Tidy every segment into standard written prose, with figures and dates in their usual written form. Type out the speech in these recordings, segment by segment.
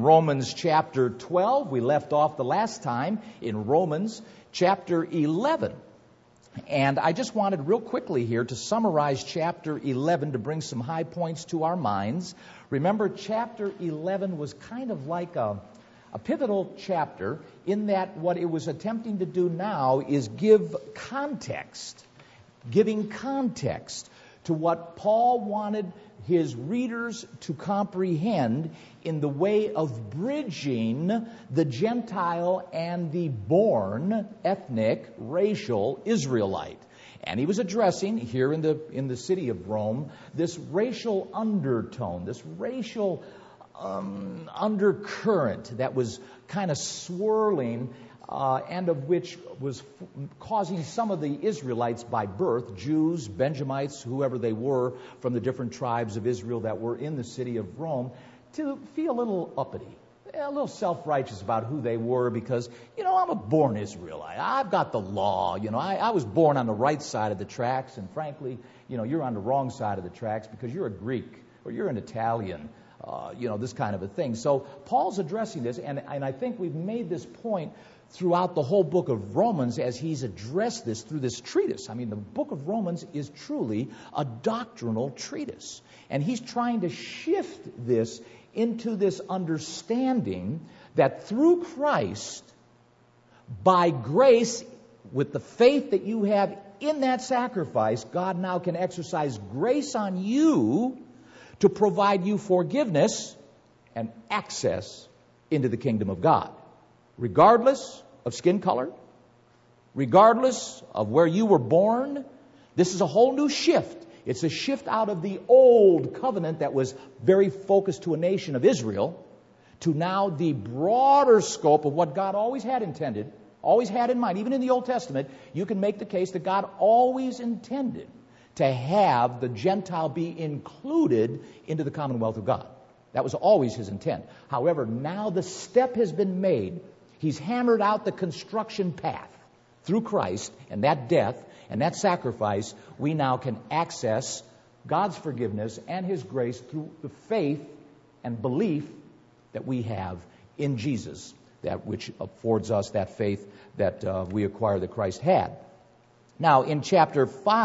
Romans chapter 12. We left off the last time in Romans chapter 11. And I just wanted real quickly here to summarize chapter 11 to bring some high points to our minds. Remember, chapter 11 was kind of like a pivotal chapter in that what it was attempting to do now is give context, giving context to what Paul wanted his readers to comprehend in the way of bridging the Gentile and the born, ethnic, racial Israelite. And he was addressing here in the city of Rome this racial undertone, this racial undercurrent that was kind of swirling and of which was causing some of the Israelites by birth, Jews, Benjamites, whoever they were from the different tribes of Israel that were in the city of Rome, to feel a little uppity, a little self-righteous about who they were because, I'm a born Israelite. I've got the law. I was born on the right side of the tracks, and frankly, you're on the wrong side of the tracks because you're a Greek or you're an Italian, this kind of a thing. So Paul's addressing this, and I think we've made this point throughout the whole book of Romans as he's addressed this through this treatise. I mean, the book of Romans is truly a doctrinal treatise. And he's trying to shift this into this understanding that through Christ, by grace, with the faith that you have in that sacrifice, God now can exercise grace on you to provide you forgiveness and access into the kingdom of God. Regardless of skin color, regardless of where you were born, this is a whole new shift. It's a shift out of the old covenant that was very focused to a nation of Israel to now the broader scope of what God always had intended, always had in mind. Even in the Old Testament, you can make the case that God always intended to have the Gentile be included into the commonwealth of God. That was always his intent. However, now the step has been made. He's hammered out the construction path. Through Christ and that death and that sacrifice, we now can access God's forgiveness and his grace through the faith and belief that we have in Jesus, that which affords us that faith that we acquire that Christ had. Now, in chapter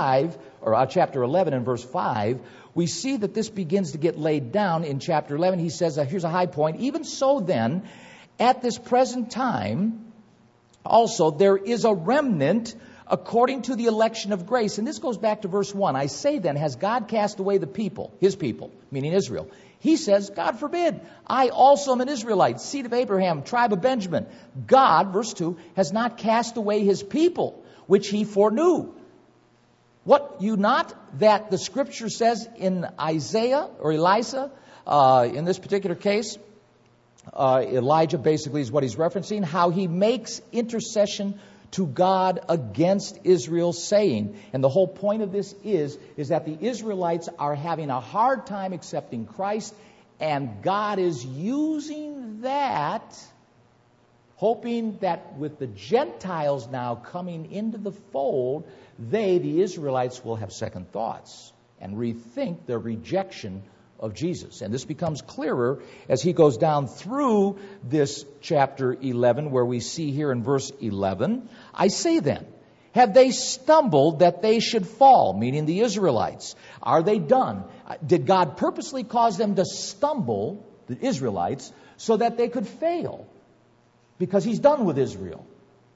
11 and verse 5, we see that this begins to get laid down. In chapter 11, he says, here's a high point. Even so then, at this present time, also there is a remnant according to the election of grace. And this goes back to verse 1. I say then, has God cast away the people, his people, meaning Israel? He says, God forbid. I also am an Israelite, seed of Abraham, tribe of Benjamin. God, verse 2, has not cast away his people, which he foreknew. What you not that the scripture says in Isaiah or Elisha, in this particular case, Elijah basically is what he's referencing, how he makes intercession to God against Israel, saying, and the whole point of this is that the Israelites are having a hard time accepting Christ, and God is using that, hoping that with the Gentiles now coming into the fold, they, the Israelites, will have second thoughts and rethink their rejection of Jesus. And this becomes clearer as he goes down through this chapter 11, where we see here in verse 11, I say then, have they stumbled that they should fall? Meaning the Israelites. Are they done? Did God purposely cause them to stumble, the Israelites, so that they could fail? Because he's done with Israel.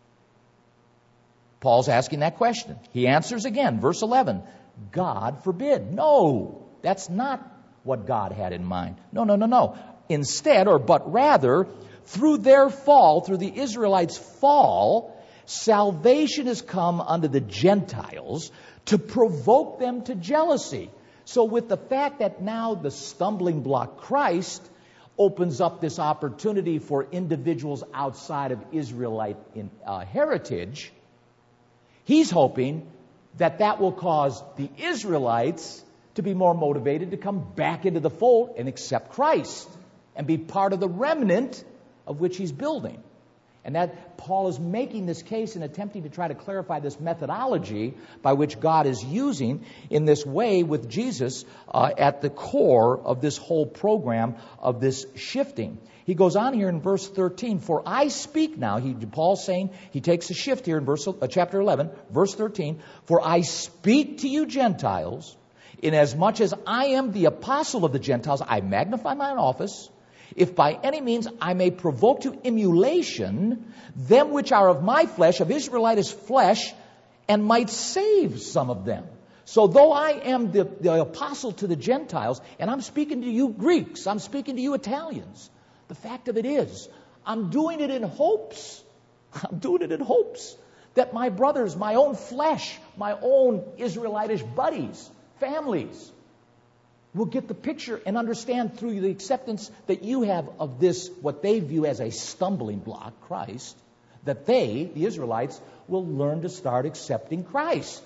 Paul's asking that question. He answers again, verse 11, God forbid. No, that's not what God had in mind. No. Instead, but rather, through their fall, through the Israelites' fall, salvation has come unto the Gentiles to provoke them to jealousy. So with the fact that now the stumbling block, Christ, opens up this opportunity for individuals outside of Israelite heritage, he's hoping that will cause the Israelites to be more motivated to come back into the fold and accept Christ and be part of the remnant of which he's building. And that Paul is making this case and attempting to try to clarify this methodology by which God is using in this way with Jesus at the core of this whole program of this shifting. He goes on here in verse 13, for I speak now, Paul's saying, he takes a shift here in chapter 11, verse 13, for I speak to you Gentiles, inasmuch as I am the apostle of the Gentiles, I magnify mine office, if by any means I may provoke to emulation them which are of my flesh, of Israelitish flesh, and might save some of them. So though I am the apostle to the Gentiles, and I'm speaking to you Greeks, I'm speaking to you Italians, the fact of it is, I'm doing it in hopes. I'm doing it in hopes that my brothers, my own flesh, my own Israelitish buddies, families, will get the picture and understand through the acceptance that you have of this, what they view as a stumbling block, Christ, that they, the Israelites, will learn to start accepting Christ.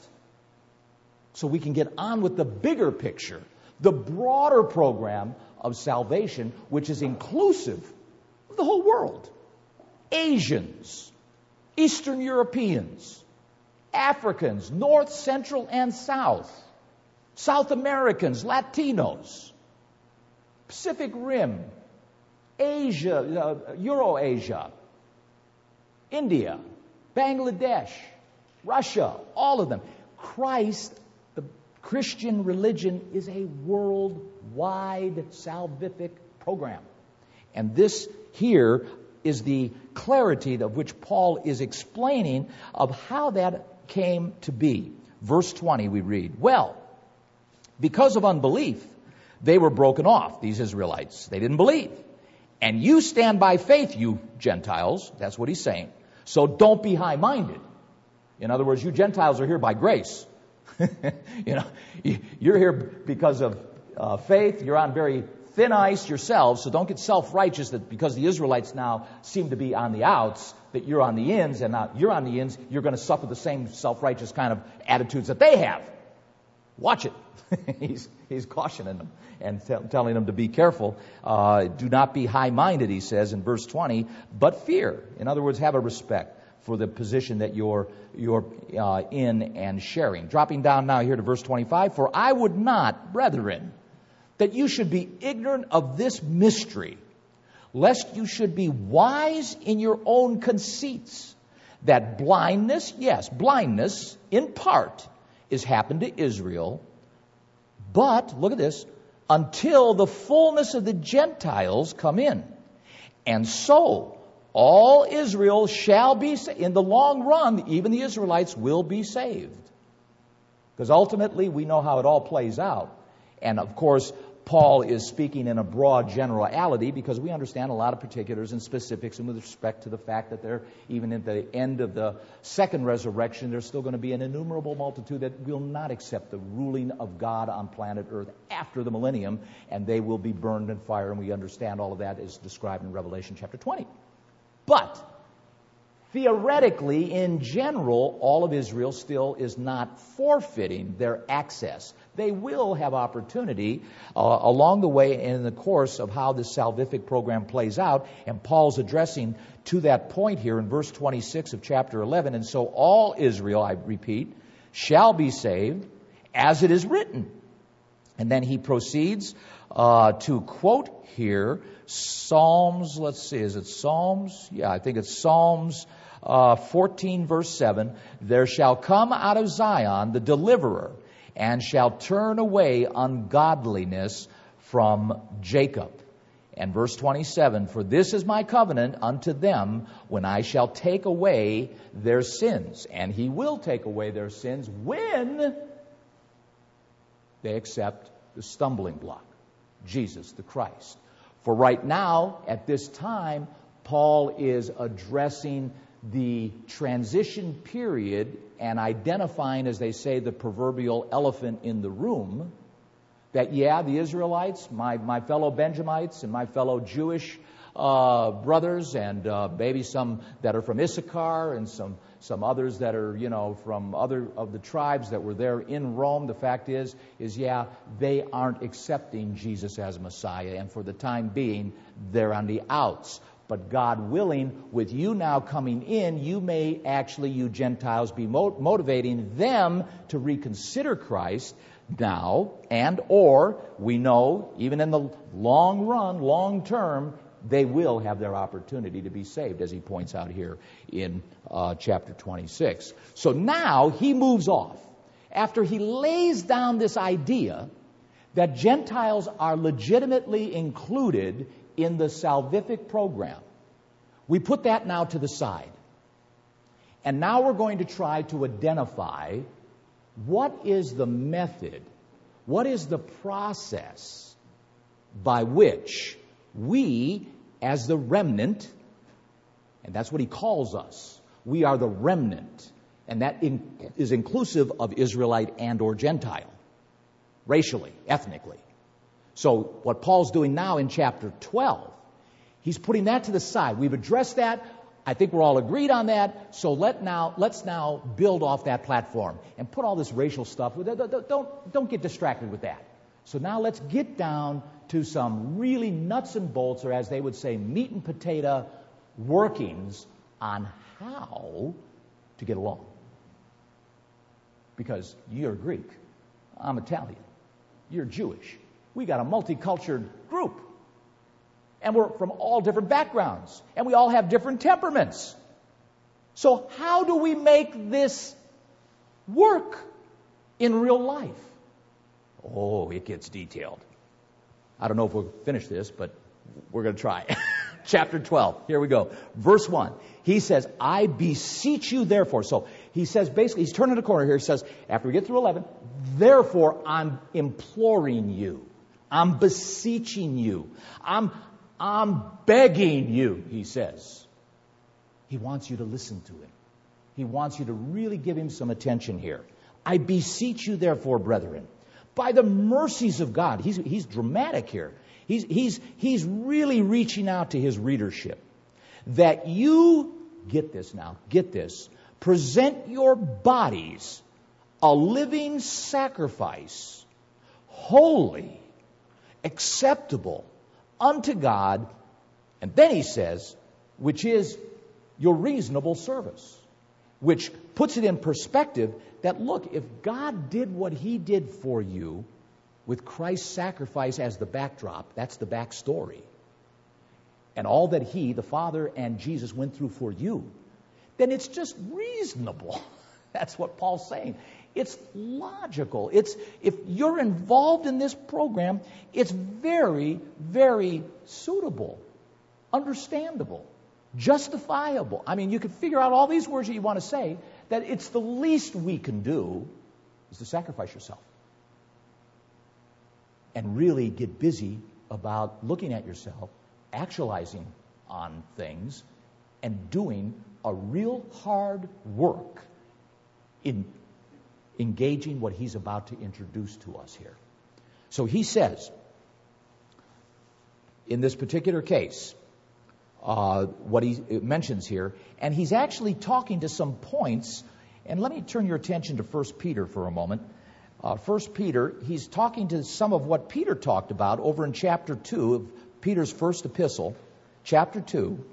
So we can get on with the bigger picture, the broader program of salvation, which is inclusive of the whole world. Asians, Eastern Europeans, Africans, North, Central, and South, South Americans, Latinos, Pacific Rim, Asia, Eurasia, India, Bangladesh, Russia, all of them. Christ, the Christian religion, is a worldwide salvific program. And this here is the clarity of which Paul is explaining of how that came to be. Verse 20 we read, well, because of unbelief, they were broken off, these Israelites. They didn't believe. And you stand by faith, you Gentiles. That's what he's saying. So don't be high-minded. In other words, you Gentiles are here by grace. You're here because of faith. You're on very thin ice yourselves, so don't get self-righteous that because the Israelites now seem to be on the outs, that you're on the ins, and now you're on the ins, you're going to suffer the same self-righteous kind of attitudes that they have. Watch it. He's cautioning them and telling them to be careful. Do not be high-minded, he says in verse 20, but fear. In other words, have a respect for the position that you're in and sharing. Dropping down now here to verse 25, for I would not, brethren, that you should be ignorant of this mystery, lest you should be wise in your own conceits, that blindness, yes, blindness in part is happened to Israel, but, look at this, until the fullness of the Gentiles come in. And so, all Israel shall be saved. In the long run, even the Israelites will be saved. Because ultimately, we know how it all plays out. And of course, Paul is speaking in a broad generality because we understand a lot of particulars and specifics and with respect to the fact that there, even at the end of the second resurrection, there's still going to be an innumerable multitude that will not accept the ruling of God on planet Earth after the millennium, and they will be burned in fire, and we understand all of that is described in Revelation chapter 20. But theoretically, in general, all of Israel still is not forfeiting their access. They will have opportunity along the way and in the course of how this salvific program plays out. And Paul's addressing to that point here in verse 26 of chapter 11. And so all Israel, I repeat, shall be saved as it is written. And then he proceeds to quote here Psalms, let's see, is it Psalms? Yeah, I think it's Psalms 14 verse 7. There shall come out of Zion the deliverer, and shall turn away ungodliness from Jacob. And verse 27, for this is my covenant unto them when I shall take away their sins. And he will take away their sins when they accept the stumbling block, Jesus the Christ. For right now, at this time, Paul is addressing the transition period and identifying, as they say, the proverbial elephant in the room, that, yeah, the Israelites, my fellow Benjamites and my fellow Jewish brothers, and maybe some that are from Issachar and some others that are, from other of the tribes that were there in Rome. The fact is, yeah, they aren't accepting Jesus as Messiah, and for the time being, they're on the outs. But God willing, with you now coming in, you may actually, you Gentiles, be motivating them to reconsider Christ now, and or we know, even in the long run, long term, they will have their opportunity to be saved, as he points out here in chapter 26. So now he moves off. After he lays down this idea that Gentiles are legitimately included in the salvific program, we put that now to the side. And now we're going to try to identify what is the method, what is the process by which we, as the remnant, and that's what he calls us, we are the remnant, and that is inclusive of Israelite and or Gentile, racially, ethnically. So what Paul's doing now in chapter 12, he's putting that to the side. We've addressed that. I think we're all agreed on that. So let's now build off that platform and put all this racial stuff. Don't get distracted with that. So now let's get down to some really nuts and bolts, or as they would say, meat and potato workings on how to get along. Because you're Greek, I'm Italian, you're Jewish. We got a multicultural group. And we're from all different backgrounds. And we all have different temperaments. So how do we make this work in real life? Oh, it gets detailed. I don't know if we'll finish this, but we're going to try. Chapter 12. Here we go. Verse 1. He says, I beseech you therefore. So he says, basically, he's turning the corner here. He says, after we get through 11, therefore I'm imploring you. I'm beseeching you. I'm begging you, he says. He wants you to listen to him. He wants you to really give him some attention here. I beseech you, therefore, brethren, by the mercies of God. He's dramatic here. He's really reaching out to his readership. That you, get this, present your bodies a living sacrifice, holy, acceptable unto God, and then he says, which is your reasonable service, which puts it in perspective that, look, if God did what he did for you with Christ's sacrifice as the backdrop, that's the backstory, and all that he, the Father and Jesus, went through for you, then it's just reasonable. That's what Paul's saying. It's logical. If you're involved in this program, it's very, very suitable, understandable, justifiable. I mean, you could figure out all these words that you want to say, that it's the least we can do is to sacrifice yourself. And really get busy about looking at yourself, actualizing on things, and doing a real hard work in engaging what he's about to introduce to us here. So he says, in this particular case, what he mentions here, and he's actually talking to some points, and let me turn your attention to 1 Peter for a moment. 1 Peter, he's talking to some of what Peter talked about over in chapter 2 of Peter's first epistle, chapter 2.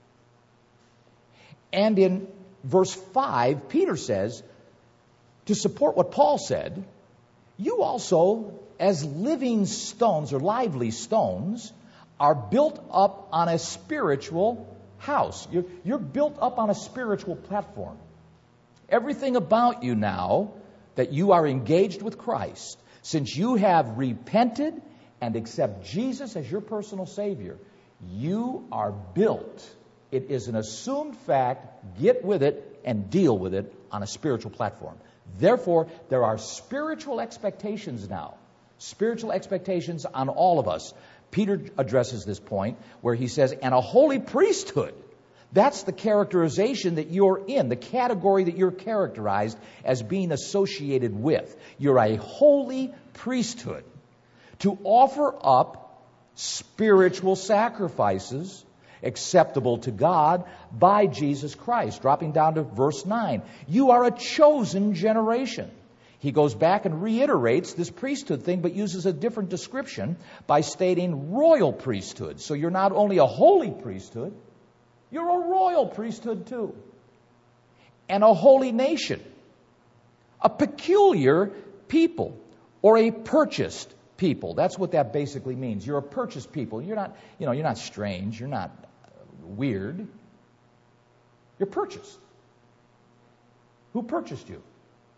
And in verse 5, Peter says, to support what Paul said, you also, as living stones or lively stones, are built up on a spiritual house. You're built up on a spiritual platform. Everything about you now that you are engaged with Christ, since you have repented and accept Jesus as your personal Savior, you are built. It is an assumed fact. Get with it and deal with it on a spiritual platform. Therefore, there are spiritual expectations now. Spiritual expectations on all of us. Peter addresses this point where he says, and a holy priesthood. That's the characterization that you're in, the category that you're characterized as being associated with. You're a holy priesthood to offer up spiritual sacrifices acceptable to God by Jesus Christ. Dropping down to verse 9. You are a chosen generation. he goes back and reiterates this priesthood thing, but uses a different description by stating royal priesthood. So you're not only a holy priesthood, you're a royal priesthood too. And a holy nation. A peculiar people, or a purchased people. That's what that basically means. You're a purchased people. You're not, you're not strange. You're not weird. You're purchased. Who purchased you?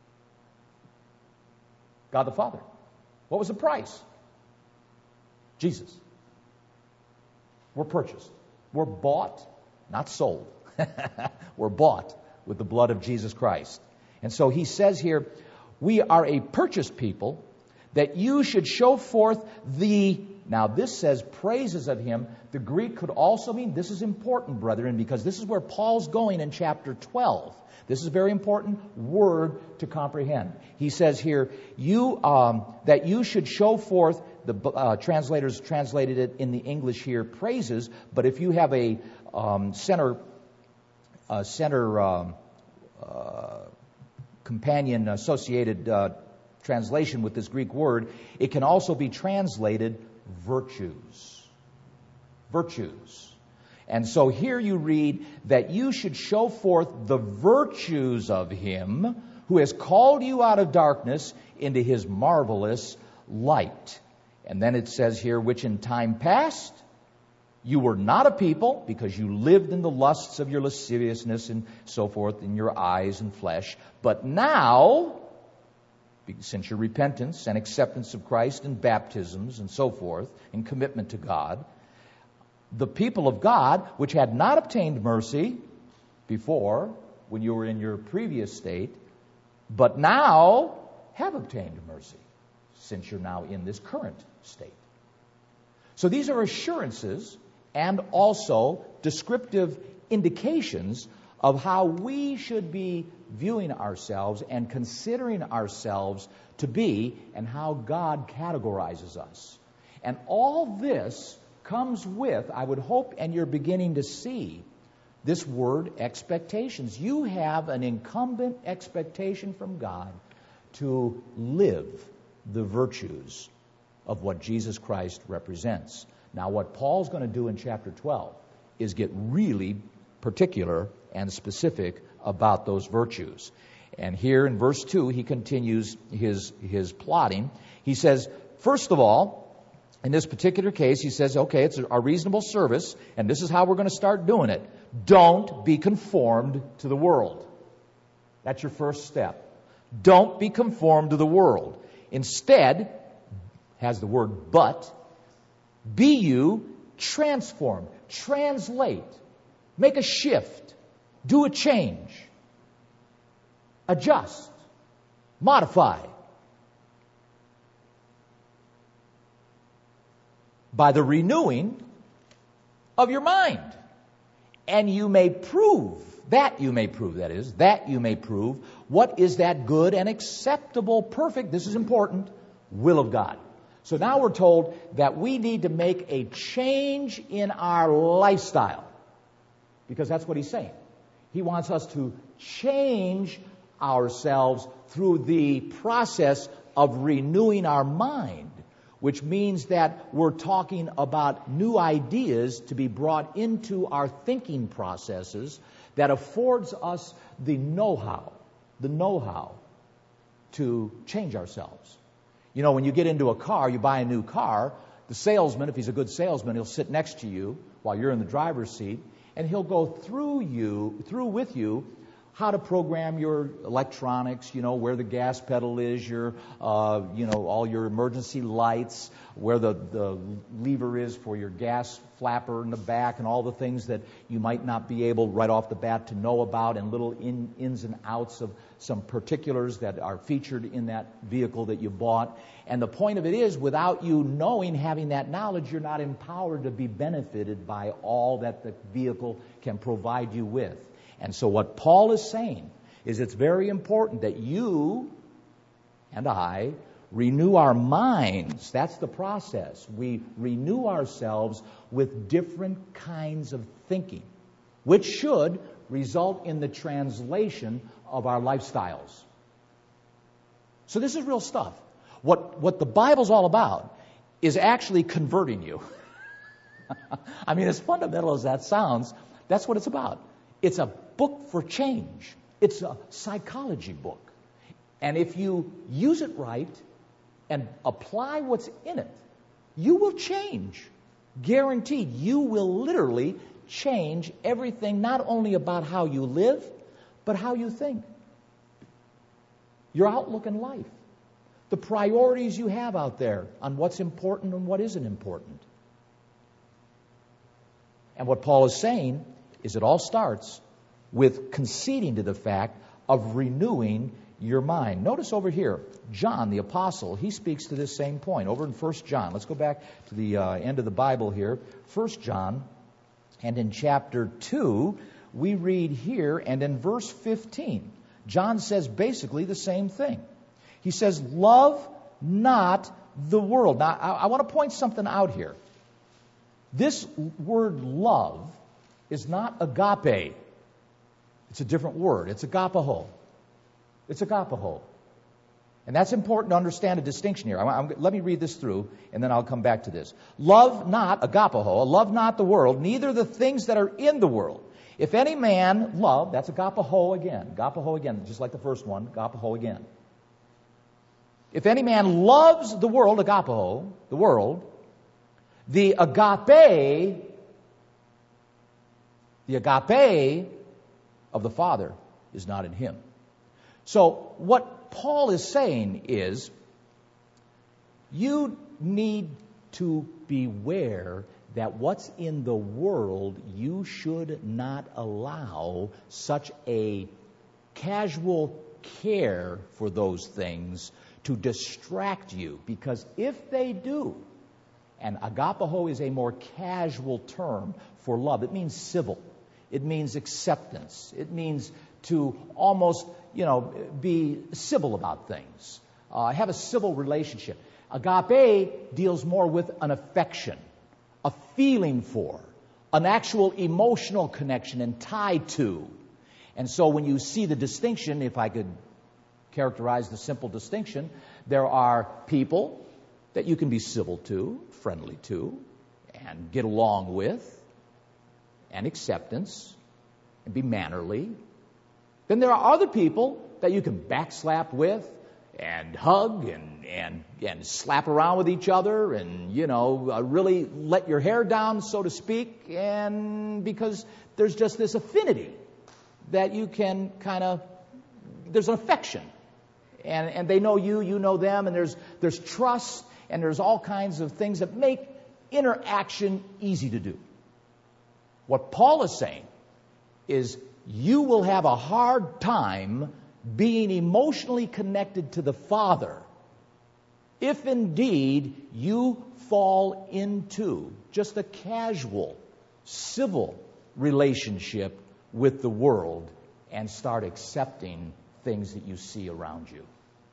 God the Father. What was the price? Jesus. We're purchased. We're bought, not sold. We're bought with the blood of Jesus Christ. And so he says here, we are a purchased people, that you should show forth now this says praises of him. The Greek could also mean, this is important, brethren, because this is where Paul's going in chapter 12. This is a very important word to comprehend. He says here, that you should show forth, the translators translated it in the English here, praises, but if you have a companion associated translation with this Greek word, it can also be translated virtues. Virtues. And so here you read that you should show forth the virtues of him who has called you out of darkness into his marvelous light. And then it says here, which in time past you were not a people, because you lived in the lusts of your lasciviousness and so forth, in your eyes and flesh. But now, since your repentance and acceptance of Christ and baptisms and so forth, and commitment to God, the people of God, which had not obtained mercy before, when you were in your previous state, but now have obtained mercy, since you're now in this current state. So these are assurances and also descriptive indications of how we should be viewing ourselves and considering ourselves to be, and how God categorizes us. And all this comes with, I would hope, and you're beginning to see, this word expectations. You have an incumbent expectation from God to live the virtues of what Jesus Christ represents. Now, what Paul's going to do in chapter 12 is get really particular and specific about those virtues. And here in verse 2, he continues his plotting. He says, first of all, in this particular case, he says, okay, it's a reasonable service, and this is how we're going to start doing it. Don't be conformed to the world. That's your first step. Don't be conformed to the world. Instead, has the word but, be you transformed. Translate. Make a shift. Do a change. Adjust. Modify. By the renewing of your mind. And you may prove what is that good and acceptable, perfect, this is important, will of God. So now we're told that we need to make a change in our lifestyle. Because that's what he's saying. He wants us to change ourselves through the process of renewing our mind, which means that we're talking about new ideas to be brought into our thinking processes that affords us the know-how to change ourselves. You know, when you get into a car, you buy a new car, the salesman, if he's a good salesman, he'll sit next to you while you're in the driver's seat, and he'll go through with you how to program your electronics, where the gas pedal is, your, all your emergency lights, where the lever is for your gas flapper in the back, and all the things that you might not be able right off the bat to know about, and little ins and outs of some particulars that are featured in that vehicle that you bought. And the point of it is, without you having that knowledge, you're not empowered to be benefited by all that the vehicle can provide you with. And so what Paul is saying is it's very important that you and I renew our minds. That's the process. We renew ourselves with different kinds of thinking, which should result in the translation of our lifestyles. So this is real stuff. What the Bible's all about is actually converting you. I mean, as fundamental as that sounds, that's what it's about. It's a book for change. It's a psychology book. And if you use it right and apply what's in it, you will change. Guaranteed. You will literally change everything, not only about how you live, but how you think. Your outlook in life. The priorities you have out there on what's important and what isn't important. And what Paul is saying is it all starts with conceding to the fact of renewing your mind. Notice over here, John the Apostle, he speaks to this same point. Over in 1 John, let's go back to the end of the Bible here. 1 John, and in chapter 2, we read here, and in verse 15, John says basically the same thing. He says, love not the world. Now, I want to point something out here. This word love is not agape. It's a different word. It's agapeho. It's agapeho. And that's important to understand a distinction here. Let me read this through, and then I'll come back to this. Love not, agapeho, love not the world, neither the things that are in the world. If any man love, that's agapeho again, just like the first one, agapeho again. If any man loves the world, agapeho, the world, the agape of the Father is not in him. So what Paul is saying is, you need to beware that what's in the world, you should not allow such a casual care for those things to distract you. Because if they do, and agapeho is a more casual term for love, it means civil. It means acceptance. It means to almost, be civil about things. Have a civil relationship. Agape deals more with an affection, a feeling for, an actual emotional connection and tie to. And so when you see the distinction, if I could characterize the simple distinction, there are people that you can be civil to, friendly to, and get along with, and acceptance, and be mannerly. Then there are other people that you can backslap with, and hug, and slap around with each other, and, really let your hair down, so to speak, and because there's just this affinity that you can there's an affection. And they know you, you know them, and there's trust, and there's all kinds of things that make interaction easy to do. What Paul is saying is you will have a hard time being emotionally connected to the Father if indeed you fall into just a casual, civil relationship with the world and start accepting things that you see around you.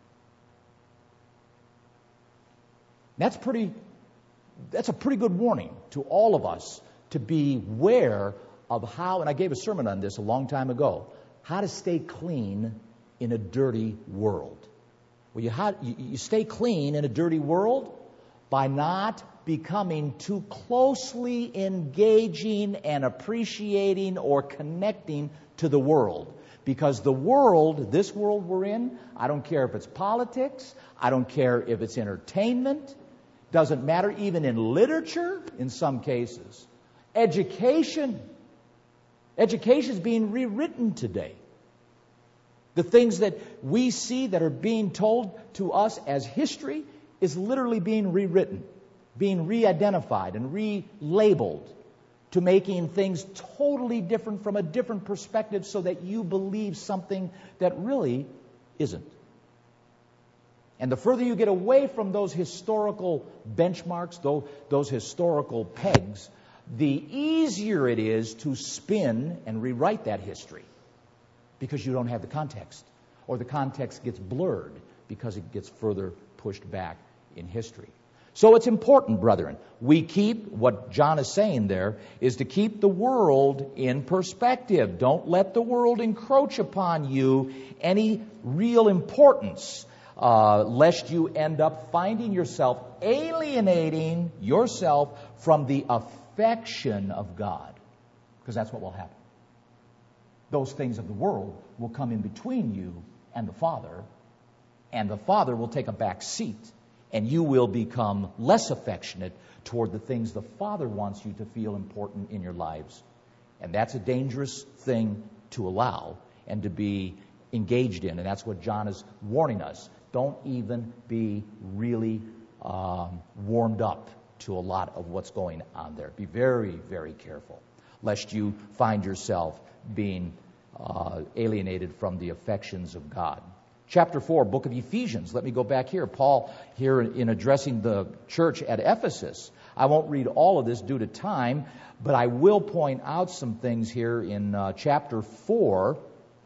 That's a pretty good warning to all of us to beware of how, and I gave a sermon on this a long time ago, how to stay clean in a dirty world. Well, you stay clean in a dirty world by not becoming too closely engaging and appreciating or connecting to the world. Because the world, this world we're in, I don't care if it's politics, I don't care if it's entertainment, doesn't matter, even in literature in some cases. Education is being rewritten today. The things that we see that are being told to us as history is literally being rewritten, being re-identified and relabeled to making things totally different from a different perspective so that you believe something that really isn't. And the further you get away from those historical benchmarks, those historical pegs, the easier it is to spin and rewrite that history because you don't have the context, or the context gets blurred because it gets further pushed back in history. So it's important, brethren, we keep, what John is saying there, is to keep the world in perspective. Don't let the world encroach upon you any real importance. lest you end up finding yourself alienating yourself from the affection of God. Because that's what will happen. Those things of the world will come in between you and the Father will take a back seat, and you will become less affectionate toward the things the Father wants you to feel important in your lives. And that's a dangerous thing to allow and to be engaged in. And that's what John is warning us. Don't even be really warmed up to a lot of what's going on there. Be very, very careful, lest you find yourself being alienated from the affections of God. Chapter 4, book of Ephesians. Let me go back here. Paul, here in addressing the church at Ephesus. I won't read all of this due to time, but I will point out some things here in chapter 4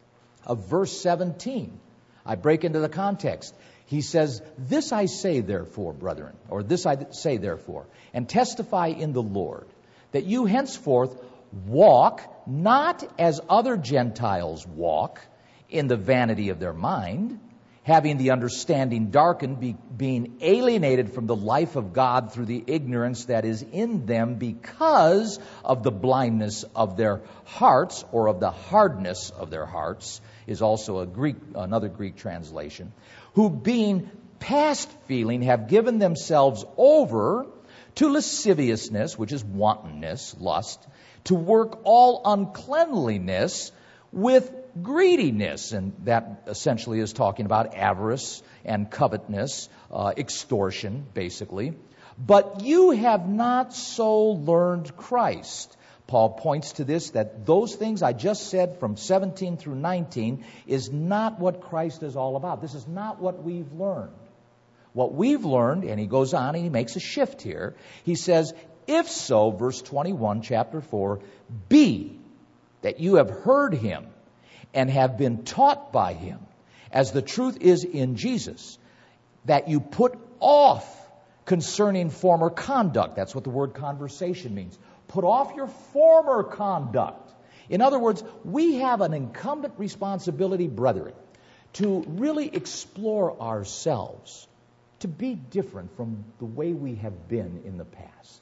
of verse 17. I break into the context. He says, "This I say therefore, brethren," or "this I say therefore, and testify in the Lord, that you henceforth walk not as other Gentiles walk, in the vanity of their mind, having the understanding darkened, being alienated from the life of God through the ignorance that is in them because of the blindness of their hearts," or of the hardness of their hearts, is also another Greek translation, "who being past feeling have given themselves over to lasciviousness," which is wantonness, lust, "to work all uncleanliness with greediness." And that essentially is talking about avarice and covetousness, extortion, basically. "But you have not so learned Christ." Paul points to this, that those things I just said from 17 through 19 is not what Christ is all about. This is not what we've learned. What we've learned, and he goes on and he makes a shift here. He says, "If so," verse 21, chapter 4, "be that you have heard him and have been taught by him, as the truth is in Jesus, that you put off concerning former conduct." That's what the word conversation means. Put off your former conduct. In other words, we have an incumbent responsibility, brethren, to really explore ourselves, to be different from the way we have been in the past.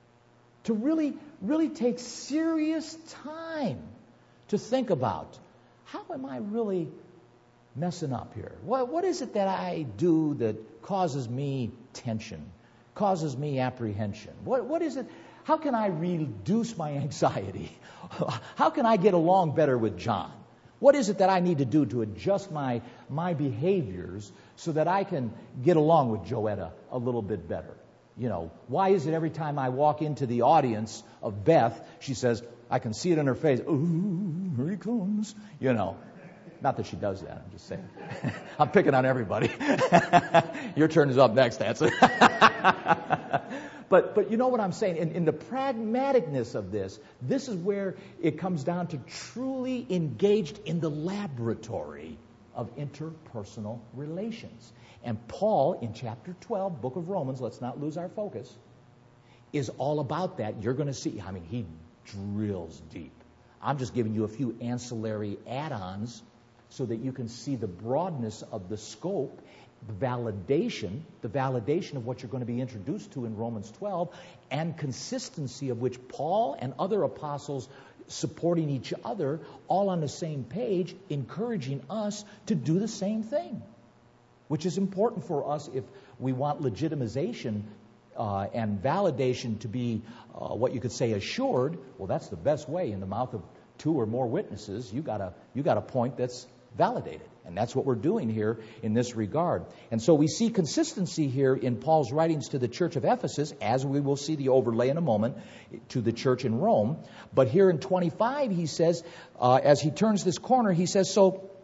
To really take serious time to think about, how am I really messing up here? What is it that I do that causes me tension, causes me apprehension? What is it? How can I reduce my anxiety? How can I get along better with John? What is it that I need to do to adjust my behaviors so that I can get along with Joetta a little bit better? You know, why is it every time I walk into the audience of Beth, she says, I can see it in her face, "Ooh, here he comes." You know, not that she does that, I'm just saying. I'm picking on everybody. Your turn is up next, that's it. But you know what I'm saying? In the pragmaticness of this is where it comes down to truly engaged in the laboratory of interpersonal relations. And Paul, in chapter 12, book of Romans, let's not lose our focus, is all about that. You're going to see, I mean, he drills deep. I'm just giving you a few ancillary add-ons so that you can see the broadness of the scope, the validation of what you're going to be introduced to in Romans 12, and consistency of which Paul and other apostles supporting each other, all on the same page, encouraging us to do the same thing, which is important for us if we want legitimization and validation to be what you could say assured. Well, that's the best way. In the mouth of two or more witnesses, you got a point that's validated. And that's what we're doing here in this regard. And so we see consistency here in Paul's writings to the church of Ephesus, as we will see the overlay in a moment, to the church in Rome. But here in 25, he says, as he turns this corner, he says,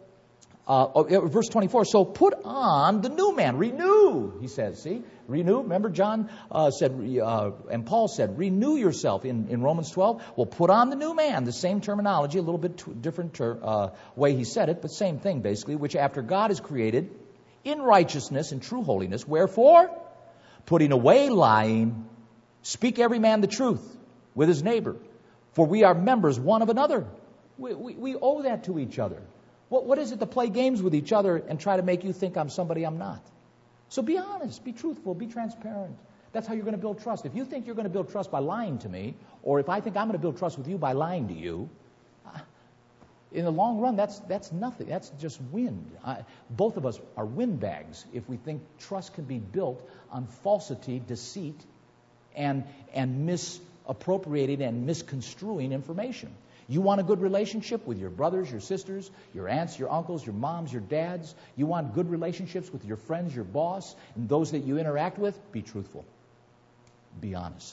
verse 24, "So put on the new man," renew, he says, see? Renew, remember John said, and Paul said, renew yourself in Romans 12. Well, put on the new man, the same terminology, a little bit different way he said it, but same thing basically, which after God is created in righteousness and true holiness. Wherefore, putting away lying, speak every man the truth with his neighbor, for we are members one of another. We owe that to each other. What is it to play games with each other and try to make you think I'm somebody I'm not? So be honest, be truthful, be transparent. That's how you're going to build trust. If you think you're going to build trust by lying to me, or if I think I'm going to build trust with you by lying to you, in the long run, that's nothing. That's just wind. Both of us are windbags if we think trust can be built on falsity, deceit, and misappropriating and misconstruing information. You want a good relationship with your brothers, your sisters, your aunts, your uncles, your moms, your dads. You want good relationships with your friends, your boss, and those that you interact with. Be truthful. Be honest.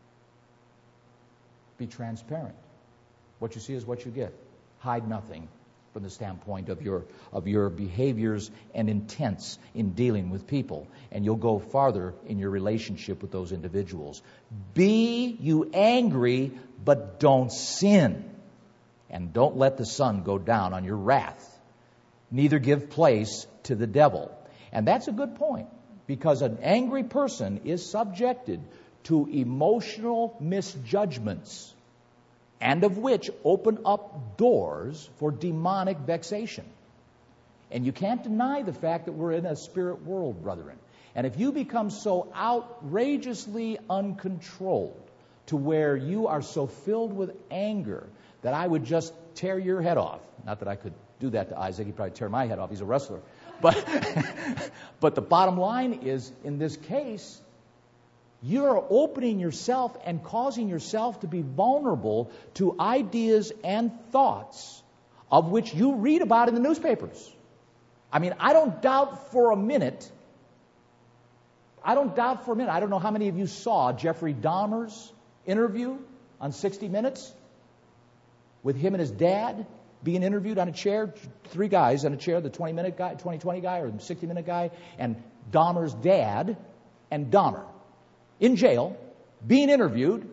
Be transparent. What you see is what you get. Hide nothing from the standpoint of your behaviors and intents in dealing with people, and you'll go farther in your relationship with those individuals. Be you angry, but don't sin. And don't let the sun go down on your wrath. Neither give place to the devil. And that's a good point, because an angry person is subjected to emotional misjudgments, and of which open up doors for demonic vexation. And you can't deny the fact that we're in a spirit world, brethren. And if you become so outrageously uncontrolled to where you are so filled with anger that I would just tear your head off. Not that I could do that to Isaac. He'd probably tear my head off. He's a wrestler. But the bottom line is, in this case, you're opening yourself and causing yourself to be vulnerable to ideas and thoughts of which you read about in the newspapers. I mean, I don't doubt for a minute. I don't know how many of you saw Jeffrey Dahmer's interview on 60 Minutes with him and his dad being interviewed on a chair. 3 guys on a chair, the 20-minute guy, 20 guy, or the 60-minute guy, and Dahmer's dad and Dahmer in jail being interviewed.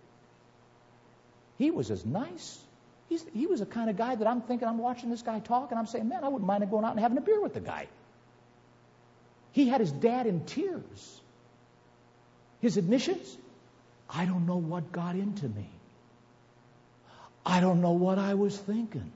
He was as nice. He was the kind of guy that I'm thinking, I'm watching this guy talk, and I'm saying, man, I wouldn't mind going out and having a beer with the guy. He had his dad in tears. His admissions, I don't know what got into me. I don't know what I was thinking.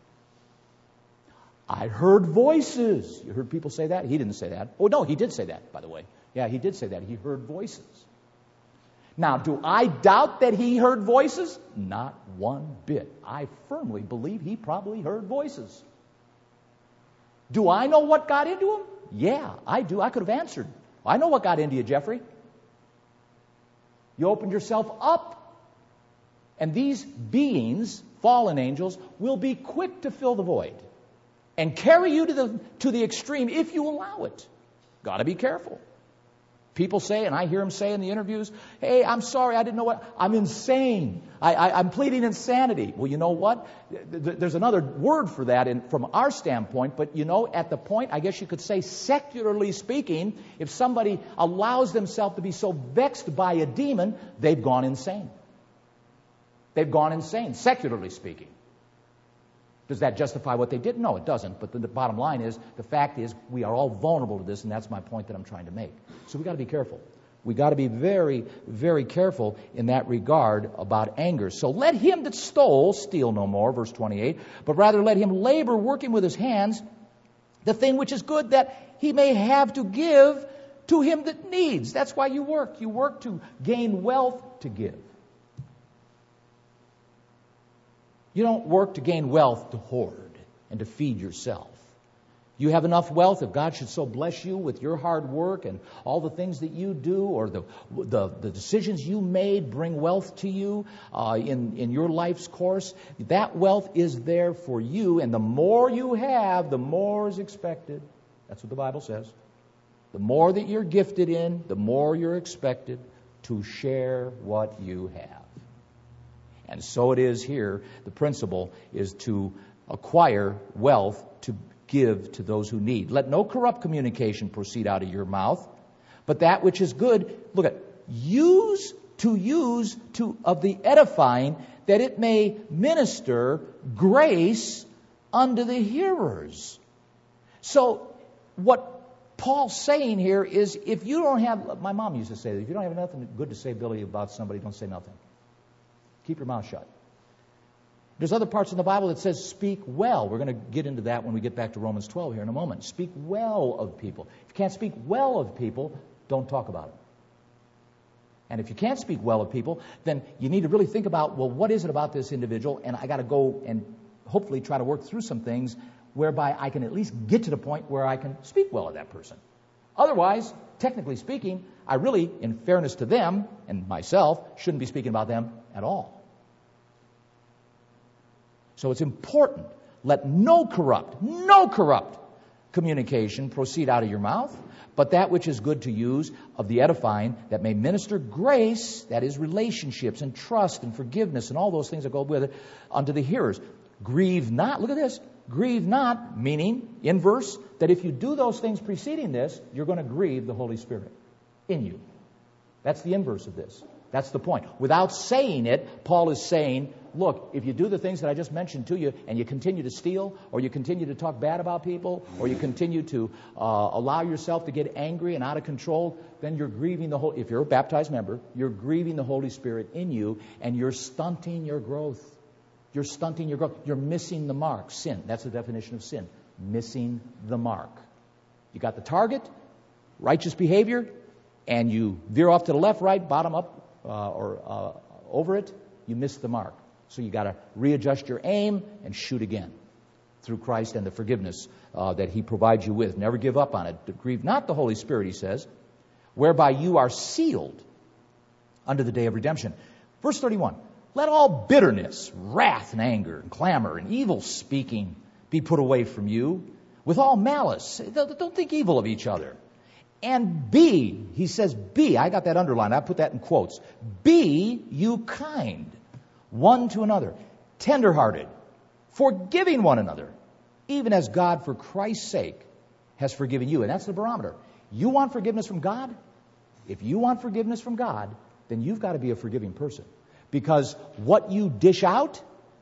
I heard voices. You heard people say that? He didn't say that. Oh, no, he did say that, by the way. Yeah, he did say that. He heard voices. Now, do I doubt that he heard voices? Not one bit. I firmly believe he probably heard voices. Do I know what got into him? Yeah, I do. I could have answered. I know what got into you, Jeffrey. You opened yourself up. And these beings, fallen angels, will be quick to fill the void and carry you to the extreme if you allow it. Got to be careful. People say, and I hear them say in the interviews, hey, I'm sorry, I didn't know what, I'm insane. I'm pleading insanity. Well, you know what? There's another word for that from our standpoint, but at the point, I guess you could say, secularly speaking, if somebody allows themselves to be so vexed by a demon, they've gone insane. They've gone insane, secularly speaking. Does that justify what they did? No, it doesn't. But the bottom line is, the fact is, we are all vulnerable to this, and that's my point that I'm trying to make. So we've got to be careful. We've got to be very, very careful in that regard about anger. So let him that stole steal no more, verse 28, but rather let him labor, working with his hands, the thing which is good, that he may have to give to him that needs. That's why you work. You work to gain wealth to give. You don't work to gain wealth to hoard and to feed yourself. You have enough wealth, if God should so bless you with your hard work and all the things that you do, or the decisions you made bring wealth to you in your life's course, that wealth is there for you, and the more you have, the more is expected. That's what the Bible says. The more that you're gifted in, the more you're expected to share what you have. And so it is here. The principle is to acquire wealth to give to those who need. Let no corrupt communication proceed out of your mouth, but that which is good, look at, use of the edifying, that it may minister grace unto the hearers. So what Paul's saying here is, if you don't have, my mom used to say that, if you don't have nothing good to say, Billy, about somebody, don't say nothing. Keep your mouth shut. There's other parts in the Bible that says speak well. We're going to get into that when we get back to Romans 12 here in a moment. Speak well of people. If you can't speak well of people, don't talk about it. And if you can't speak well of people, then you need to really think about, well, what is it about this individual? And I got to go and hopefully try to work through some things whereby I can at least get to the point where I can speak well of that person. Otherwise, technically speaking, I really, in fairness to them and myself, shouldn't be speaking about them at all. So it's important. Let no corrupt communication proceed out of your mouth, but that which is good to use of the edifying, that may minister grace, that is relationships and trust and forgiveness and all those things that go with it, unto the hearers. Grieve not, look at this, grieve not, meaning, inverse, that if you do those things preceding this, you're going to grieve the Holy Spirit in you. That's the inverse of this. That's the point. Without saying it, Paul is saying, look, if you do the things that I just mentioned to you and you continue to steal or you continue to talk bad about people or you continue to allow yourself to get angry and out of control, then you're grieving the Holy, if you're a baptized member, you're grieving the Holy Spirit in you and you're stunting your growth. You're stunting your growth. You're missing the mark. Sin. That's the definition of sin. Missing the mark. You got the target, righteous behavior, and you veer off to the left, right, bottom up, or over it, you miss the mark. So you got to readjust your aim and shoot again through Christ and the forgiveness that He provides you with. Never give up on it. Grieve not the Holy Spirit, he says, whereby you are sealed unto the day of redemption. Verse 31, let all bitterness, wrath, and anger, and clamor, and evil speaking be put away from you, with all malice. Don't think evil of each other. And be, he says be, I got that underlined, I put that in quotes. Be you kind, one to another, tenderhearted, forgiving one another, even as God for Christ's sake has forgiven you. And that's the barometer. You want forgiveness from God? If you want forgiveness from God, then you've got to be a forgiving person. Because what you dish out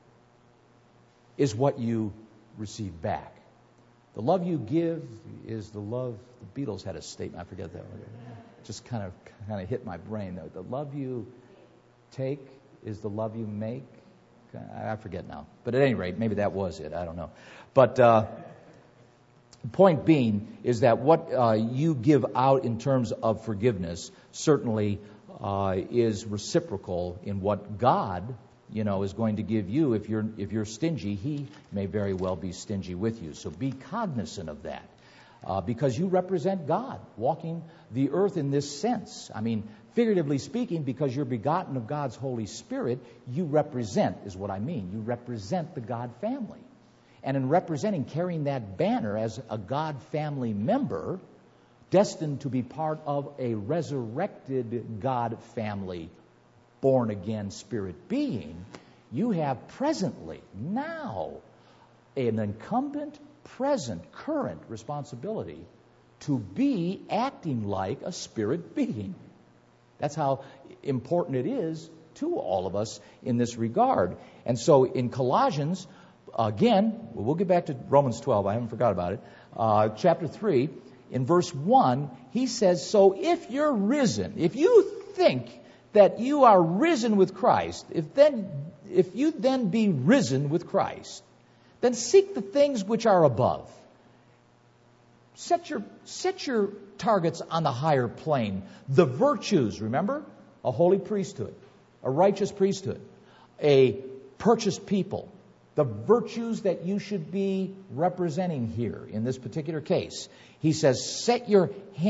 is what you receive back. The love you give is the love. The Beatles had a statement. I forget that one. Just kind of hit my brain. The love you take is the love you make. I forget now. But at any rate, maybe that was it. I don't know. But the point being is that what you give out in terms of forgiveness certainly is reciprocal in what God, is going to give you. If you're stingy, He may very well be stingy with you. So be cognizant of that, because you represent God walking the earth in this sense. I mean, figuratively speaking, because you're begotten of God's Holy Spirit, you represent, is what I mean. You represent the God family. And in representing, carrying that banner as a God family member, destined to be part of a resurrected God family, born-again spirit being, you have presently, now, an incumbent, present, current responsibility to be acting like a spirit being. That's how important it is to all of us in this regard. And so in Colossians, again, we'll get back to Romans 12, I haven't forgot about it, chapter 3, in verse 1, he says, so if you're risen, if you think that you are risen with Christ, if you then be risen with Christ, then seek the things which are above. Set your targets on the higher plane. The virtues, remember? A holy priesthood, a righteous priesthood, a purchased people. The virtues that you should be representing here in this particular case. He says, set your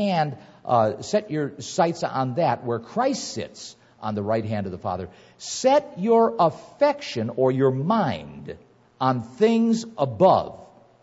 sights on that where Christ sits on the right hand of the Father. Set your affection or your mind on things above,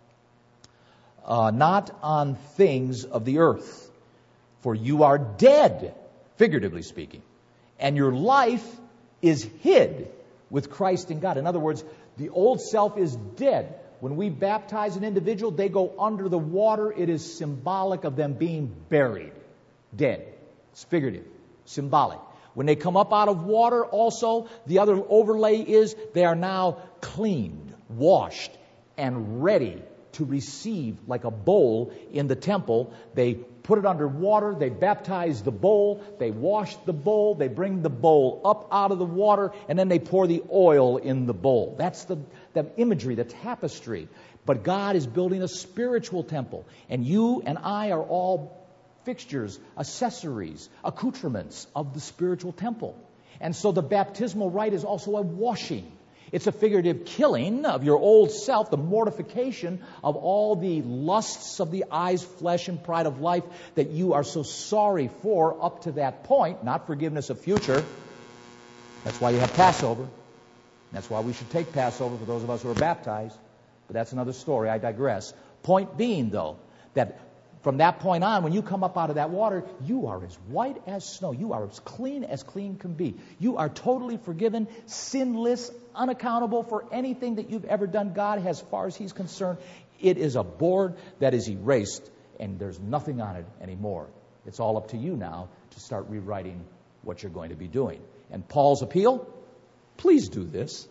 not on things of the earth. For you are dead, figuratively speaking, and your life is hid with Christ in God. In other words, the old self is dead. When we baptize an individual, they go under the water. It is symbolic of them being buried, dead. It's figurative, symbolic. When they come up out of water, also, the other overlay is they are now cleaned, washed, and ready to receive, like a bowl in the temple. They put it under water, they baptize the bowl, they wash the bowl, they bring the bowl up out of the water, and then they pour the oil in the bowl. That's the imagery, the tapestry. But God is building a spiritual temple, and you and I are all fixtures, accessories, accoutrements of the spiritual temple. And so the baptismal rite is also a washing. It's a figurative killing of your old self, the mortification of all the lusts of the eyes, flesh, and pride of life that you are so sorry for up to that point, not forgiveness of future. That's why you have Passover. That's why we should take Passover for those of us who are baptized. But that's another story. I digress. Point being, though, that from that point on, when you come up out of that water, you are as white as snow. You are as clean can be. You are totally forgiven, sinless, unaccountable for anything that you've ever done. God, as far as He's concerned, it is a board that is erased, and there's nothing on it anymore. It's all up to you now to start rewriting what you're going to be doing. And Paul's appeal, please do this.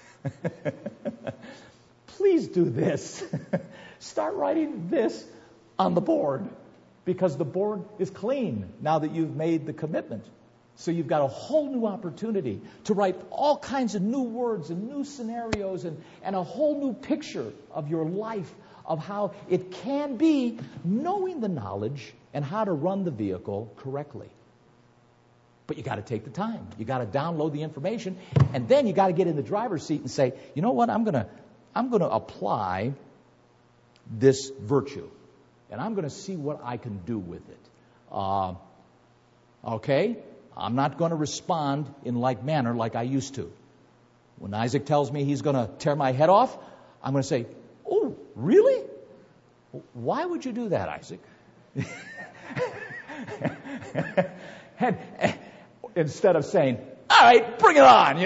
Please do this. Start writing this on the board, because the board is clean now that you've made the commitment. So you've got a whole new opportunity to write all kinds of new words and new scenarios and a whole new picture of your life, of how it can be, knowing the knowledge and how to run the vehicle correctly. But you got to take the time. You got to download the information, and then you got to get in the driver's seat and say, you know what, I'm going to apply this virtue. And I'm going to see what I can do with it. Okay? I'm not going to respond in like manner like I used to. When Isaac tells me he's going to tear my head off, I'm going to say, oh, really? Why would you do that, Isaac? And instead of saying, all right, bring it on.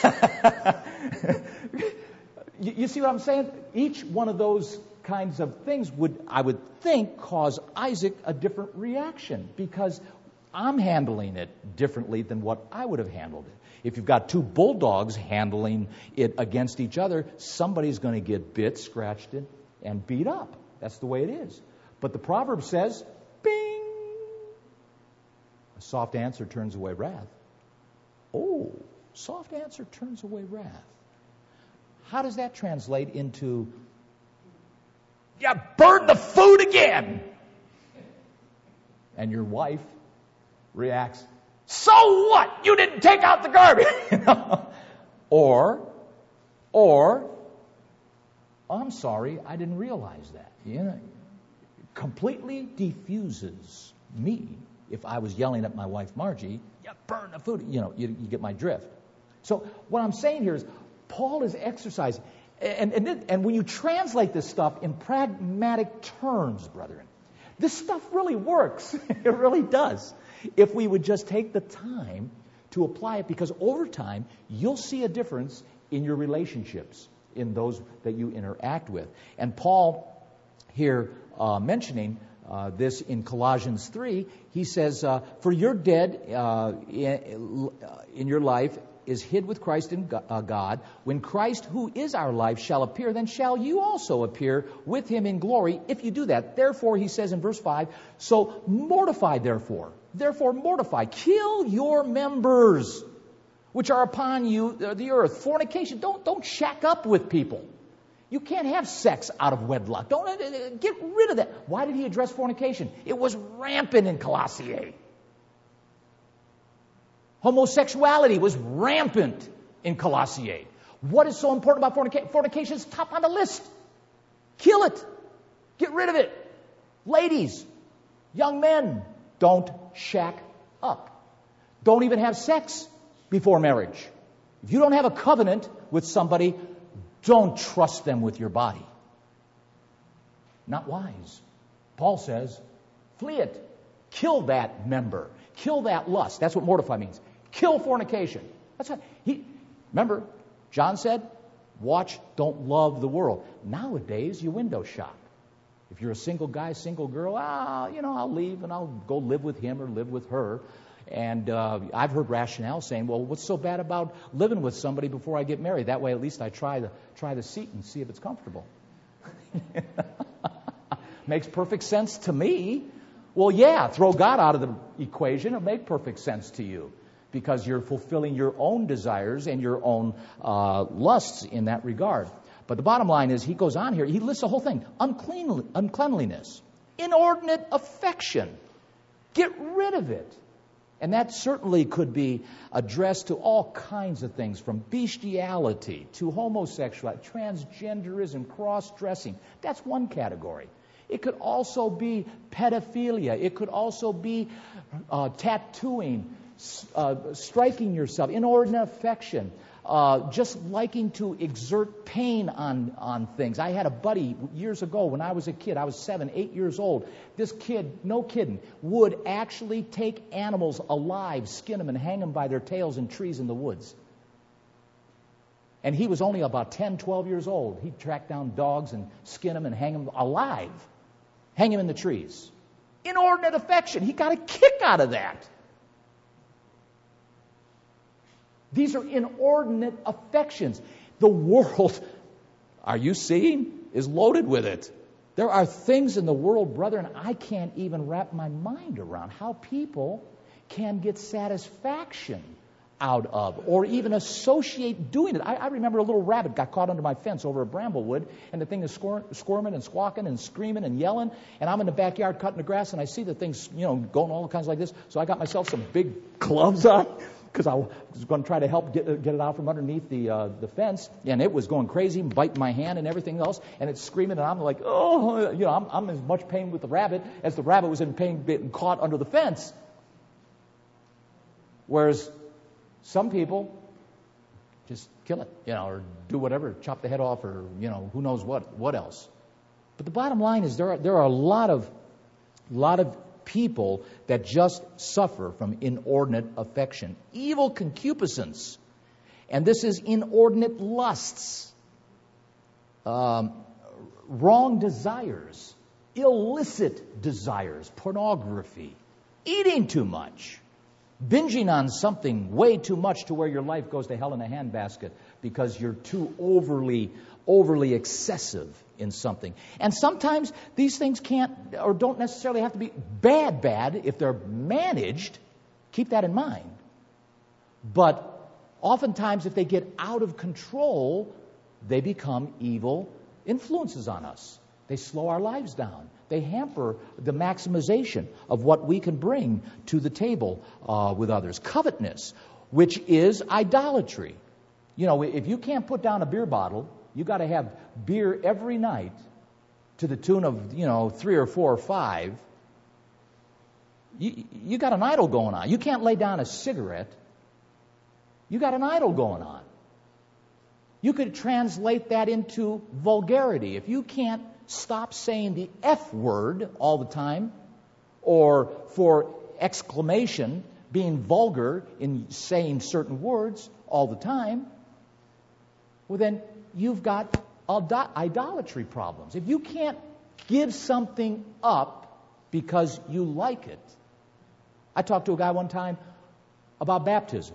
You see what I'm saying? Each one of those kinds of things would, I would think, cause Isaac a different reaction, because I'm handling it differently than what I would have handled it. If you've got two bulldogs handling it against each other, somebody's going to get bit, scratched, and beat up. That's the way it is. But the proverb says, bing! A soft answer turns away wrath. Oh, soft answer turns away wrath. How does that translate into, you burned the food again? And your wife reacts, so what? You didn't take out the garbage. Or, I'm sorry, I didn't realize that. Completely defuses me if I was yelling at my wife, Margie, you burned the food. You get my drift. So what I'm saying here is, Paul is exercising. And when you translate this stuff in pragmatic terms, brethren, this stuff really works. It really does. If we would just take the time to apply it, because over time, you'll see a difference in your relationships, in those that you interact with. And Paul here mentioning this in Colossians 3, he says, for your dead in your life is hid with Christ in God. When Christ, who is our life, shall appear, then shall you also appear with him in glory if you do that. Therefore, he says in verse 5, so mortify therefore mortify, kill your members which are upon you, the earth. Fornication, don't shack up with people. You can't have sex out of wedlock. Don't get rid of that. Why did he address fornication? It was rampant in Colossae. Homosexuality was rampant in Colossae. What is so important about fornication? Fornication is top on the list. Kill it. Get rid of it. Ladies, young men, don't shack up. Don't even have sex before marriage. If you don't have a covenant with somebody, don't trust them with your body. Not wise. Paul says, flee it. Kill that member. Kill that lust. That's what mortify means. Kill fornication. That's what remember, John said, watch, don't love the world. Nowadays, you window shop. If you're a single guy, single girl, I'll leave and I'll go live with him or live with her. And I've heard rationale saying, well, what's so bad about living with somebody before I get married? That way, at least I try the seat and see if it's comfortable. Makes perfect sense to me. Well, yeah, throw God out of the equation. It'll make perfect sense to you because you're fulfilling your own desires and your own lusts in that regard. But the bottom line is, he goes on here, he lists the whole thing. Uncleanliness, inordinate affection. Get rid of it. And that certainly could be addressed to all kinds of things, from bestiality to homosexuality, transgenderism, cross-dressing. That's one category. It could also be pedophilia. It could also be tattooing, striking yourself, inordinate affection, just liking to exert pain on things. I had a buddy years ago when I was a kid. I was 7, 8 years old. This kid, no kidding, would actually take animals alive, skin them, and hang them by their tails in trees in the woods. And he was only about 10, 12 years old. He'd track down dogs and skin them and hang them alive. Hang them in the trees. Inordinate affection. He got a kick out of that. These are inordinate affections. The world, are you seeing, is loaded with it. There are things in the world, brethren, I can't even wrap my mind around how people can get satisfaction out of or even associate doing it. I remember a little rabbit got caught under my fence over at Bramblewood, and the thing is squirming and squawking and screaming and yelling, and I'm in the backyard cutting the grass, and I see the thing's going all kinds like this. So I got myself some big gloves on, because I was going to try to help get it out from underneath the fence, and it was going crazy, biting my hand and everything else, and it's screaming, and I'm like, I'm as much pain with the rabbit as the rabbit was in pain getting caught under the fence. Whereas some people just kill it, or do whatever, chop the head off, or who knows what else. But the bottom line is there are a lot of people that just suffer from inordinate affection, evil concupiscence, and this is inordinate lusts, wrong desires, illicit desires, pornography, eating too much, binging on something way too much to where your life goes to hell in a handbasket because you're too overly excessive in something. And sometimes these things can't or don't necessarily have to be bad if they're managed. Keep that in mind. But oftentimes if they get out of control, they become evil influences on us. They slow our lives down. They hamper the maximization of what we can bring to the table with others. Covetousness, which is idolatry. If you can't put down a beer bottle, you got to have beer every night to the tune of 3 or 4 or 5. You got an idol going on. You can't lay down a cigarette. You got an idol going on. You could translate that into vulgarity. If you can't stop saying the F word all the time, or for exclamation, being vulgar in saying certain words all the time, well then you've got idolatry problems. If you can't give something up because you like it. I talked to a guy one time about baptism.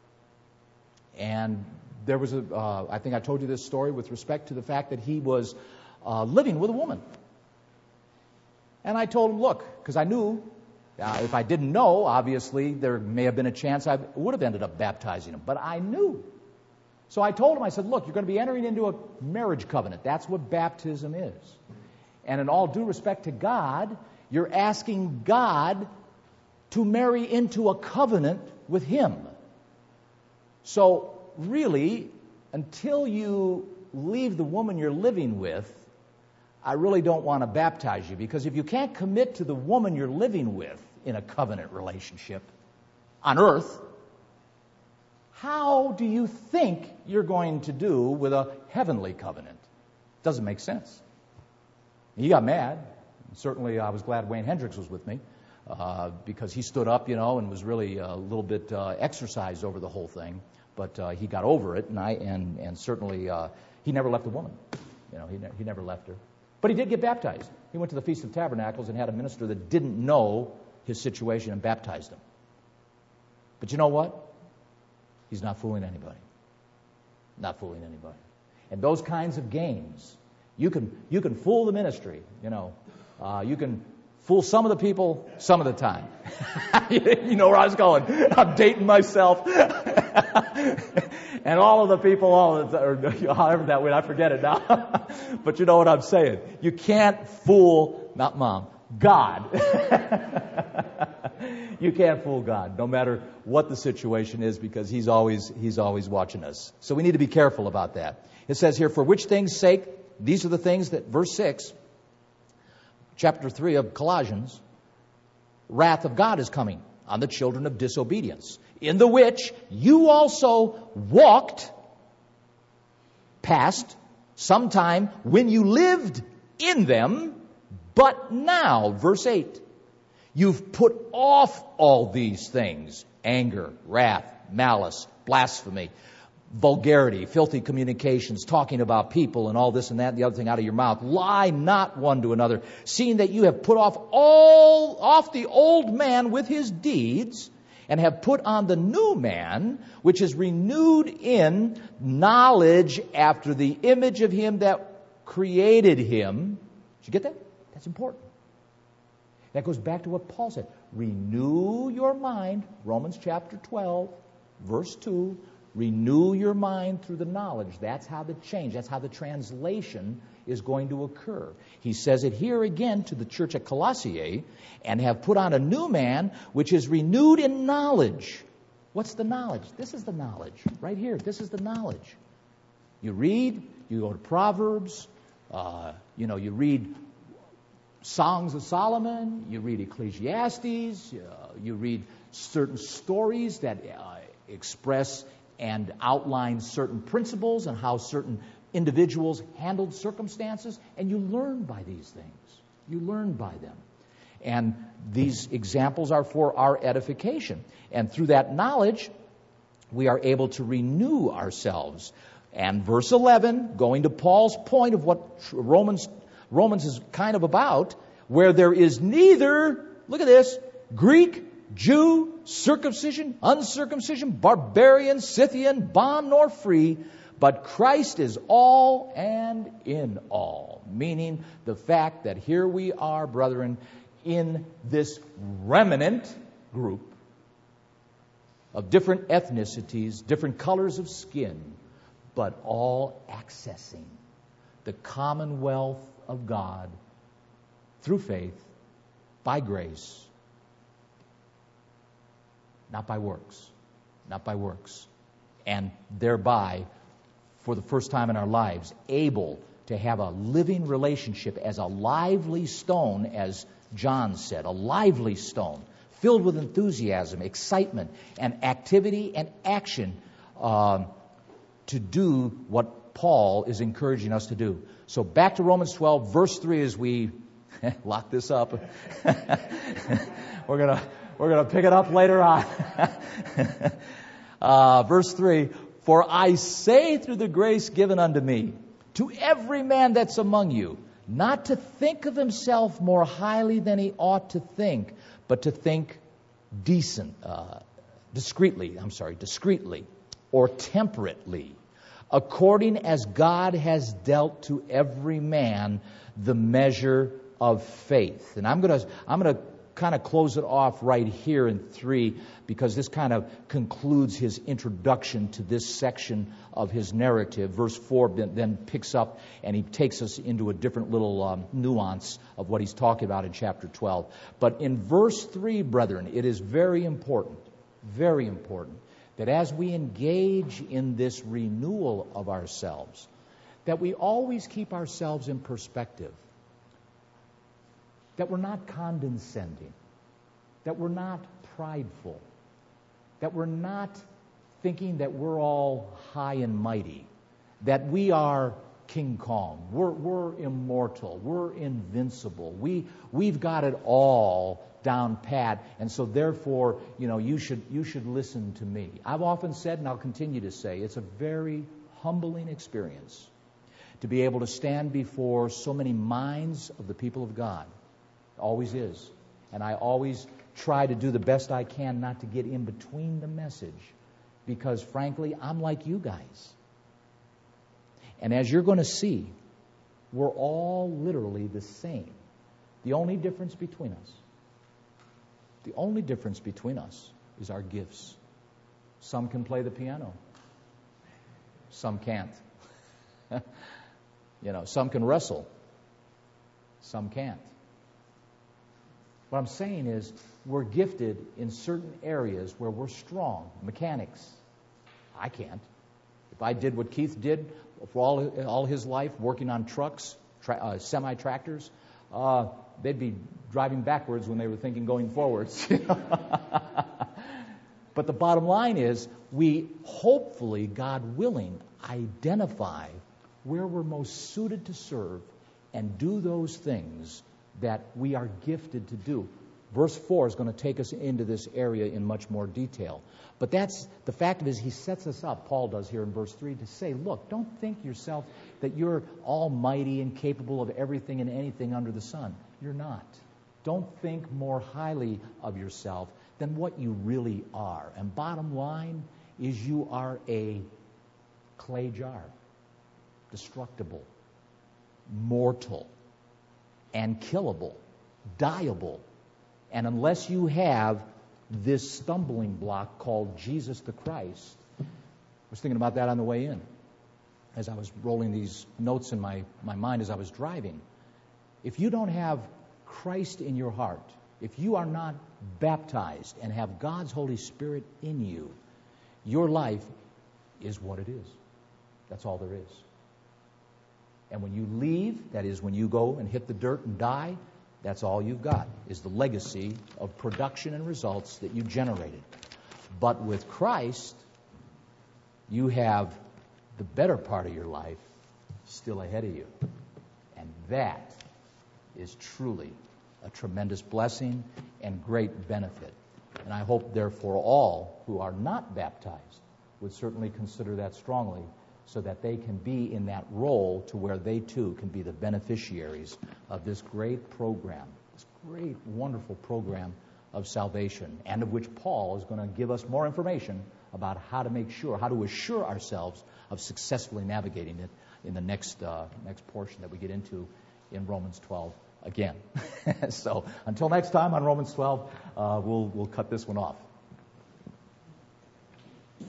And there was I think I told you this story with respect to the fact that he was living with a woman. And I told him, look, because I knew, if I didn't know, obviously there may have been a chance I would have ended up baptizing him. But I knew. So I told him, I said, look, you're going to be entering into a marriage covenant. That's what baptism is. And in all due respect to God, you're asking God to marry into a covenant with Him. So really, until you leave the woman you're living with, I really don't want to baptize you, because if you can't commit to the woman you're living with in a covenant relationship on earth, how do you think you're going to do with a heavenly covenant? Doesn't make sense. He got mad. Certainly I was glad Wayne Hendricks was with me, because he stood up, and was really a little bit exercised over the whole thing. But he got over it, and certainly he never left the woman. He never left her. But he did get baptized. He went to the Feast of Tabernacles and had a minister that didn't know his situation and baptized him. But you know what? He's not fooling anybody. Not fooling anybody. And those kinds of games You can fool the ministry, you know. You can fool some of the people some of the time. You know where I was going. I'm dating myself. And all of the people, or however that went, I forget it now. But you know what I'm saying. You can't fool, not Mom, God. You can't fool God, no matter what the situation is, because He's always watching us. So we need to be careful about that. It says here, for which things' sake, these are the things that, verse 6, chapter 3 of Colossians, wrath of God is coming on the children of disobedience, in the which you also walked past sometime when you lived in them, but now, verse 8, you've put off all these things: anger, wrath, malice, blasphemy, vulgarity, filthy communications, talking about people and all this and that and the other thing out of your mouth. Lie not one to another, seeing that you have put off the old man with his deeds, and have put on the new man, which is renewed in knowledge after the image of him that created him. Did you get that? That's important. That goes back to what Paul said. Renew your mind, Romans chapter 12, verse 2. Renew your mind through the knowledge. That's how the change, that's how the translation is going to occur. He says it here again to the church at Colossae, and have put on a new man, which is renewed in knowledge. What's the knowledge? This is the knowledge. Right here, this is the knowledge. You read, you go to Proverbs, you read Songs of Solomon, you read Ecclesiastes, you read certain stories that express and outline certain principles and how certain individuals handled circumstances, and you learn by these things. You learn by them. And these examples are for our edification. And through that knowledge, we are able to renew ourselves. And verse 11, going to Paul's point of what Romans is kind of about, where there is neither, look at this, Greek, Jew, circumcision, uncircumcision, barbarian, Scythian, bond nor free, but Christ is all and in all. Meaning the fact that here we are, brethren, in this remnant group of different ethnicities, different colors of skin, but all accessing the commonwealth of God through faith, by grace, not by works. Not by works. And thereby, for the first time in our lives, able to have a living relationship as a lively stone, as John said, a lively stone, filled with enthusiasm, excitement, and activity and action to do what Paul is encouraging us to do. So back to Romans 12, verse 3 as we lock this up. We're going to pick it up later on. Verse 3, for I say through the grace given unto me, to every man that's among you, not to think of himself more highly than he ought to think, but to think discreetly, or temperately, according as God has dealt to every man the measure of faith. And I'm going to kind of close it off right here in 3, because this kind of concludes his introduction to this section of his narrative. Verse 4 then picks up and he takes us into a different little nuance of what he's talking about in chapter 12. But in verse 3, brethren, it is very important that as we engage in this renewal of ourselves, that we always keep ourselves in perspective. That we're not condescending, that we're not prideful, that we're not thinking that we're all high and mighty, that we are King Kong, we're immortal, we're invincible, we've got it all down pat, and so therefore, you should listen to me. I've often said, and I'll continue to say, it's a very humbling experience to be able to stand before so many minds of the people of God. Always is. And I always try to do the best I can not to get in between the message, because frankly, I'm like you guys. And as you're going to see, We're all literally the same. The only difference between us is our gifts. Some can play the piano. Some can't. Some can wrestle. Some can't. What I'm saying is we're gifted in certain areas where we're strong. Mechanics. I can't. If I did what Keith did for all his life, working on trucks, semi-tractors, they'd be driving backwards when they were thinking going forwards. But the bottom line is we hopefully, God willing, identify where we're most suited to serve and do those things that we are gifted to do. Verse 4 is going to take us into this area in much more detail. But that's the fact of it is he sets us up, Paul does here in verse 3, to say, look, don't think yourself that you're almighty and capable of everything and anything under the sun. You're not. Don't think more highly of yourself than what you really are. And bottom line is you are a clay jar, destructible, mortal, and killable, dieable. And unless you have this stumbling block called Jesus the Christ, I was thinking about that on the way in as I was rolling these notes in my mind as I was driving. If you don't have Christ in your heart, if you are not baptized and have God's Holy Spirit in you, your life is what it is. That's all there is. And when you leave, that is when you go and hit the dirt and die, that's all you've got, is the legacy of production and results that you generated. But with Christ, you have the better part of your life still ahead of you. And that is truly a tremendous blessing and great benefit. And I hope, therefore, all who are not baptized would certainly consider that strongly, so that they can be in that role to where they too can be the beneficiaries of this great program, this great, wonderful program of salvation, and of which Paul is going to give us more information about how to assure ourselves of successfully navigating it in the next portion that we get into in Romans 12 again. So until next time on Romans 12, we'll cut this one off.